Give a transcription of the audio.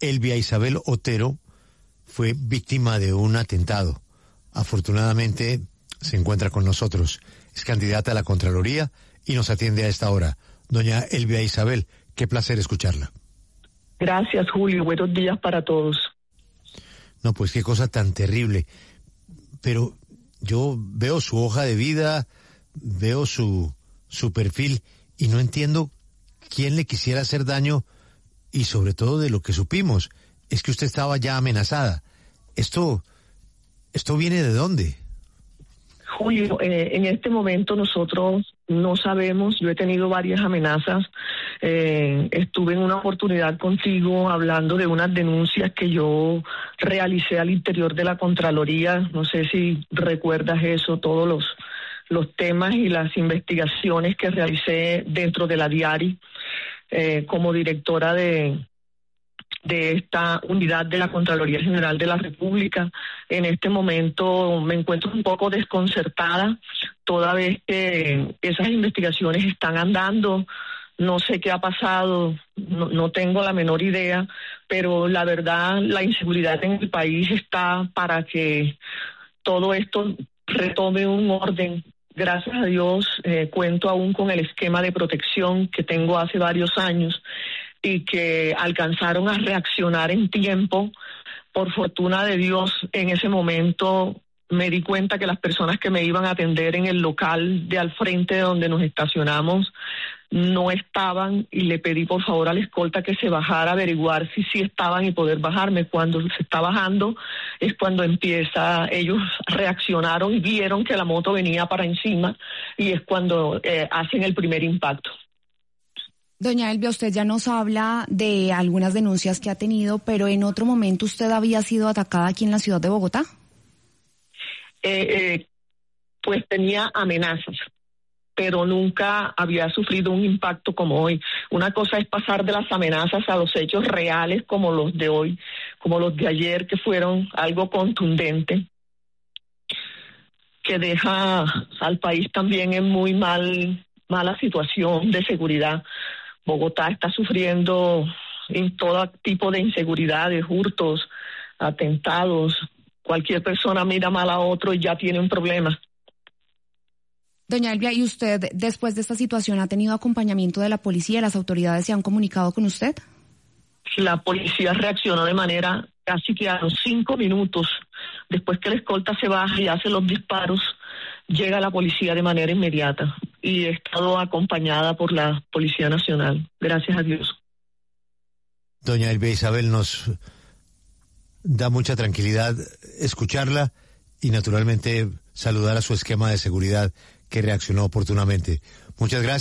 Elvia Isabel Otero fue víctima de un atentado. Afortunadamente se encuentra con nosotros. Es candidata a la Contraloría y nos atiende a esta hora. Doña Elvia Isabel, qué placer escucharla. Gracias, Julio. Buenos días para todos. No, pues qué cosa tan terrible. Pero yo veo su hoja de vida, veo su perfil y no entiendo quién le quisiera hacer daño y sobre todo de lo que supimos, es que usted estaba ya amenazada. ¿Esto viene de dónde? Julio, en este momento nosotros no sabemos. Yo he tenido varias amenazas. Estuve en una oportunidad contigo hablando de unas denuncias que yo realicé al interior de la Contraloría. No sé si recuerdas eso, todos los temas y las investigaciones que realicé dentro de la Diari como directora de esta unidad de la Contraloría General de la República. En este momento me encuentro un poco desconcertada, toda vez que esas investigaciones están andando. No sé qué ha pasado, no tengo la menor idea, pero la verdad, la inseguridad en el país está para que todo esto retome un orden. Gracias a Dios, cuento aún con el esquema de protección que tengo hace varios años y que alcanzaron a reaccionar en tiempo. Por fortuna de Dios, en ese momento me di cuenta que las personas que me iban a atender en el local de al frente de donde nos estacionamos no estaban, y le pedí por favor a la escolta que se bajara a averiguar si sí estaban y poder bajarme. Cuando se está bajando es cuando ellos reaccionaron y vieron que la moto venía para encima y es cuando hacen el primer impacto. Doña Elvia, usted ya nos habla de algunas denuncias que ha tenido, pero en otro momento usted había sido atacada aquí en la ciudad de Bogotá. Pues tenía amenazas, pero nunca había sufrido un impacto como hoy. Una cosa es pasar de las amenazas a los hechos reales como los de hoy, como los de ayer, que fueron algo contundente, que deja al país también en muy mala situación de seguridad. Bogotá está sufriendo en todo tipo de inseguridades, hurtos, atentados. Cualquier persona mira mal a otro y ya tiene un problema. Doña Elvia, ¿y usted después de esta situación ha tenido acompañamiento de la policía? ¿Las autoridades se han comunicado con usted? La policía reaccionó de manera casi que a los 5 minutos. Después que la escolta se baja y hace los disparos, llega la policía de manera inmediata. Y he estado acompañada por la Policía Nacional, gracias a Dios. Doña Elvia Isabel, nos da mucha tranquilidad escucharla y naturalmente saludar a su esquema de seguridad que reaccionó oportunamente. Muchas gracias.